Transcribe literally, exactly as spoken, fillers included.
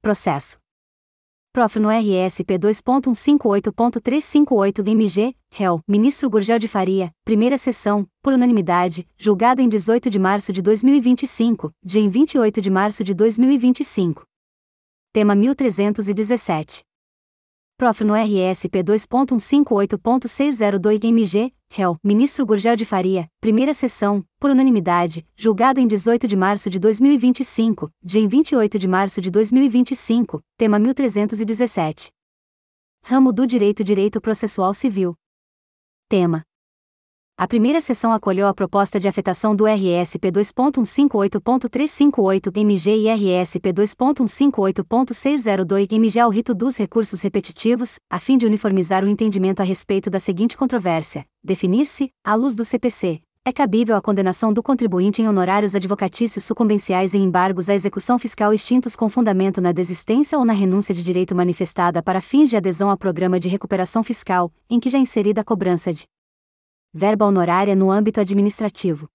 Processo. Prof no R S P dois ponto cento e cinquenta e oito ponto trezentos e cinquenta e oito M G, réu, Ministro Gurgel de Faria, primeira sessão, por unanimidade, julgado em dezoito de março de dois mil e vinte e cinco, dia em vinte e oito de março de dois mil e vinte e cinco. Tema mil trezentos e dezessete. Prof no R S P dois ponto cento e cinquenta e oito ponto seiscentos e dois M G, réu, Ministro Gurgel de Faria, primeira sessão, por unanimidade, julgado em dezoito de março de dois mil e vinte e cinco, dia em vinte e oito de março de dois mil e vinte e cinco, tema mil trezentos e dezessete. Ramo do Direito Direito Processual Civil. Tema. A primeira sessão acolheu a proposta de afetação do R S P dois ponto cento e cinquenta e oito ponto trezentos e cinquenta e oito M G e R S P dois ponto cento e cinquenta e oito ponto seiscentos e dois M G ao rito dos recursos repetitivos, a fim de uniformizar o entendimento a respeito da seguinte controvérsia: definir-se, à luz do C P C, é cabível a condenação do contribuinte em honorários advocatícios sucumbenciais em embargos à execução fiscal extintos com fundamento na desistência ou na renúncia de direito manifestada para fins de adesão a programa de recuperação fiscal, em que já inserida a cobrança de verba honorária no âmbito administrativo.